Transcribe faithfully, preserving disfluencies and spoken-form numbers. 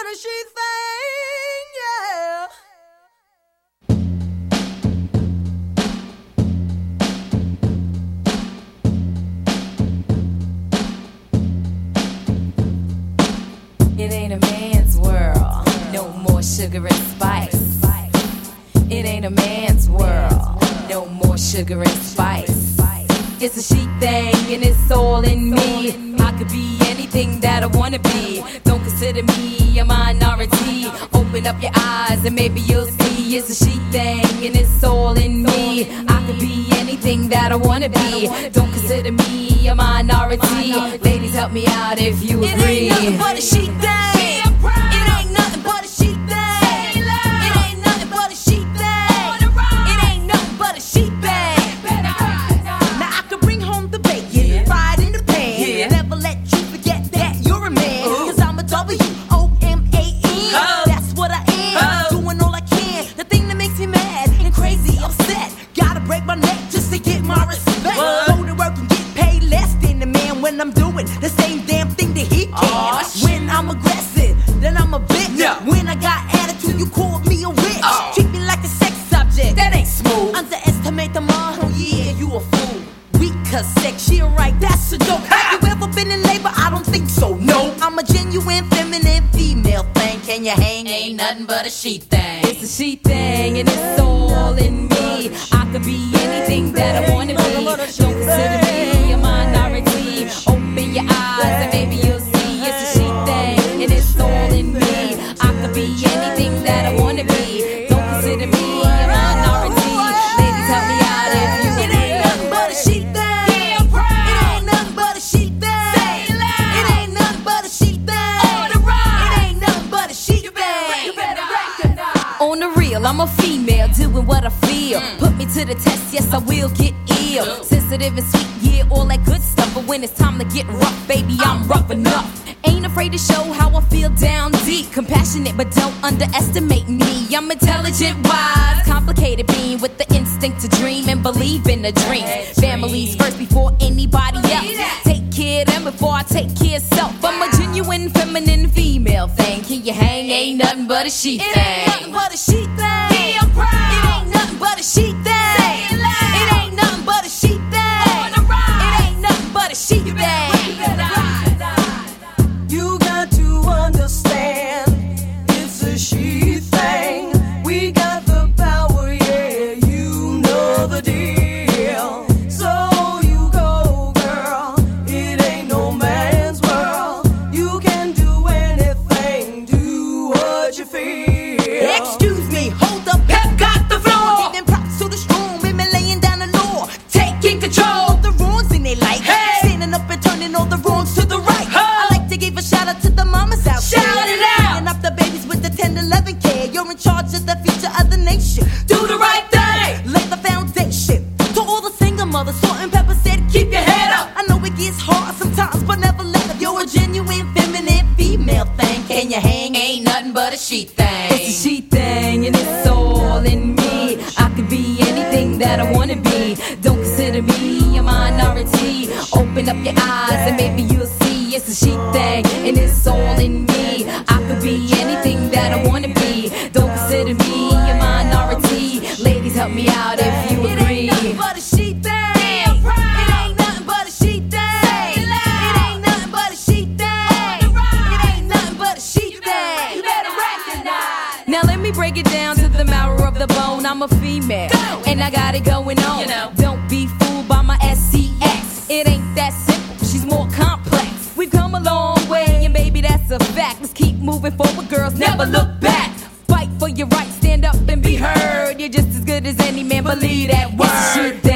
but a she thing, yeah. It ain't a man's world, no more sugar and spice. It ain't a man's world, no more sugar and spice. It's a she thing and it's all in me. I could be anything that I wanna be. Don't consider me a minority. Open up your eyes and maybe you'll see. It's a she thing and it's all in me. I could be anything that I wanna be. Don't consider me a minority. Ladies, help me out if you agree. It ain't nothing but a she thing. It ain't nothing but a she thing. It ain't nothing but a she thing. It ain't nothing but a she thing. Now I can bring home the bacon, fry it in the pan. Never let you forget that you're a man. Cause I'm a W O M A N. That's what I am. Doing all I can. The thing that makes me mad and crazy, upset. Gotta break my neck just to get my respect. Go to work and get paid less than the man when I'm doing the same damn thing that he can. When I'm aggressive, then I'm a bitch. When I got attitude, you call me a witch. Treat me like a sex subject. That ain't smooth. Underestimate the mom. Oh yeah, you a fool. Weak cause sex, yeah right, that's a joke. Have you ever been in labor? I don't think so, no. I'm a genuine feminine female thing. Can you hang? Ain't nothing but a she thing. It's a she thing and it's all in me. I could be anything that I wanna be. Don't consider me a minority. Open your eyes and maybe you'll see. It's a she thing and it's all in me. I could be anything that I wanna be. Don't consider me a minority. Ladies, help me out if you It ain't nothing but a she thing. It ain't nothing but a she thing. It ain't nothing but a she thing. It ain't nothing but a she thing. You better recognize. On the real, I'm a female doing what I feel. Put me to the test, yes I will get ill. Sensitive and sweet, yeah, all that good stuff. But when it's time to get rough, baby, I'm rough enough. Ain't afraid to show how I feel down deep. Compassionate, but don't underestimate me. I'm intelligent, wise, complicated being with the instinct to dream and believe in the dream. Families first before anybody else. Take care of them before I take care of self. I'm a genuine feminine female thing. Can you hang? Ain't nothing but a she It thing. ain't nothing but a she thing. It ain't nothing but a she thing. It ain't nothing but a she thing. It ain't nothing but a she thing. You got to understand, it's a she thing. We got the power, yeah, you know the deal. So you go, girl, it ain't no man's world. You can do anything, do what you feel. Excuse me, hold up, Pep got the floor. Giving props to the strong women laying down the law. Taking control of the wrongs in their life. Hey. Standing up and turning all the wrongs to the right. I like to give a shout out to the mamas out there. Shout it out. Bringing up the babies with the tender loving care. You're in charge of the future of the nation. Do the right thing. Lay the foundation. To all the single mothers, Salt and Pepper said, keep your head up. I know it gets hard sometimes, but never let up. You're a genuine feminine female thing. Can you hang? Ain't nothing but a she thing. It's a she thing and it's all in me. I could be anything that I wanna be. Don't consider me a minority. Open up your eyes and maybe you'll see. It's a she thing and it's all in me. I could be anything that I wanna be. Don't consider me a minority. Ladies, help me out if you It agree. ain't nothing but a she thing. It ain't nothing but a she thing. It ain't nothing but a she thing. It ain't nothing but a she thing. You better recognize. Now let me break it down to the marrow of the bone. I'm a female and I got it going on. You know. Don't be fooled by my S C X. It ain't that simple, she's more complex. We've come a long way and baby that's a fact. Let's keep moving forward, girls, never look back. Fight for your rights, stand up and be heard. You're just as good as any man, believe that word.